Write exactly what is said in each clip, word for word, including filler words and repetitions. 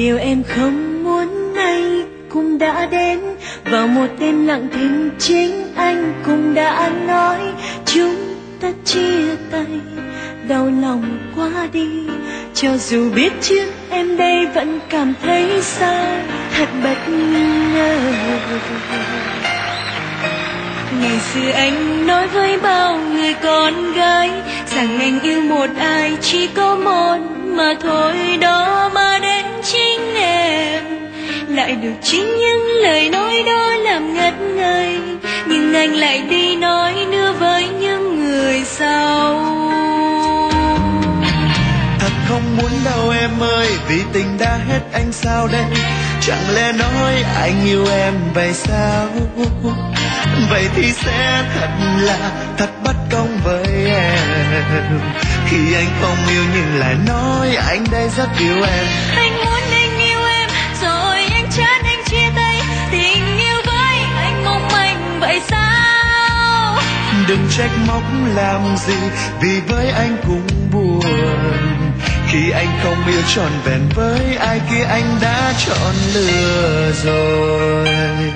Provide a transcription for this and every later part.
điều em không muốn anh cũng đã đến. Vào một đêm lặng thinh chính anh cũng đã nói chúng ta chia tay, đau lòng quá đi. Cho dù biết trước em đây vẫn cảm thấy sao thật bất ngờ. Ngày xưa anh nói với bao người con gái rằng anh yêu một ai chỉ có một mà thôi, đó mà đến chính em lại được chính những lời nói đó làm ngất ngây. Nhưng anh lại đi nói nữa với những người sau. Thật không muốn đâu em ơi, vì tình đã hết anh sao đây? Chẳng lẽ nói anh yêu em vậy sao? Vậy thì sẽ thật là thật bất công với em, khi anh không yêu nhưng lại nói anh đây rất yêu em. Anh muốn anh yêu em rồi anh chán anh chia tay, tình yêu với anh mong manh vậy sao? Đừng trách móc làm gì, vì với anh cũng buồn, khi anh không yêu trọn vẹn với ai kia anh đã chọn lừa rồi.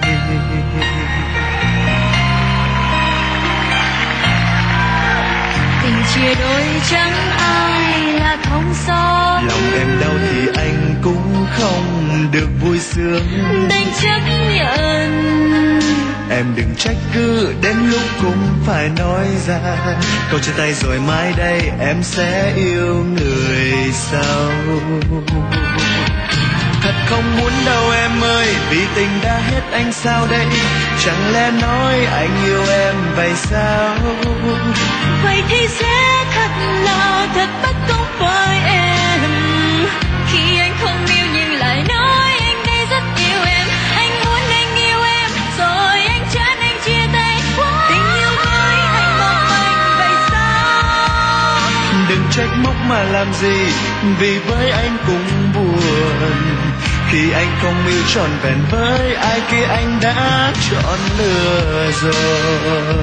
Tình chia đôi chẳng ai là không xót, lòng em đau thì anh cũng không được vui sướng, đành chấp nhận. Em đừng trách cứ đến lúc cũng phải nói ra câu chia tay rồi mai đây em sẽ yêu người sau. Thật không muốn đâu em ơi, vì tình đã hết anh sao đây? Chẳng lẽ nói anh yêu em vậy sao? Vậy thì sẽ thật là thật bất công với em, khi anh không yêu nhưng lại nói anh đây rất yêu em. Anh muốn anh yêu em rồi anh chán anh chia tay, tình yêu với anh mong manh vậy sao? Đừng trách móc mà làm gì, vì với anh cũng buồn, khi anh không yêu trọn vẹn với ai kia anh đã chọn lừa rồi.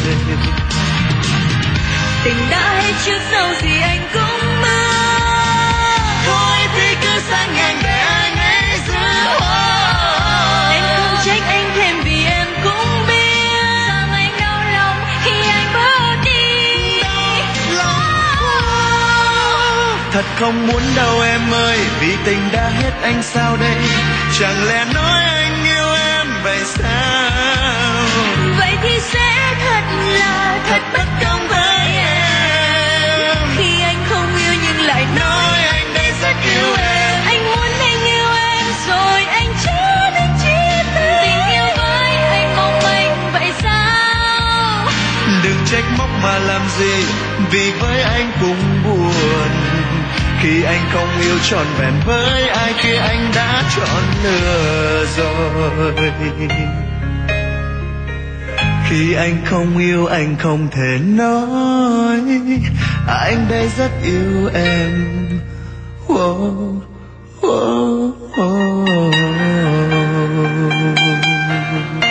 Tình đã hết trước sau gì anh cũng mơ, Thôi thì cứ sang ngang để anh ấy giữ. Em không trách anh thêm vì em cũng biết rằng anh đau lòng khi anh bước đi. Thật không muốn đâu em ơi, vì tình đã hết anh sao đây? Chẳng lẽ nói anh yêu em vậy sao? Vậy thì sẽ thật là thật bất công với em, khi anh không yêu nhưng lại nói anh đây rất yêu em. Anh muốn anh yêu em rồi anh chán anh chia tay, tình yêu với anh mong manh vậy sao? Đừng trách móc mà làm gì, vì với anh cũng buồn, khi anh không yêu trọn vẹn với ai kia anh đã chọn lừa rồi. Khi anh không yêu anh không thể nói anh đây rất yêu em. Oh, oh, oh, oh.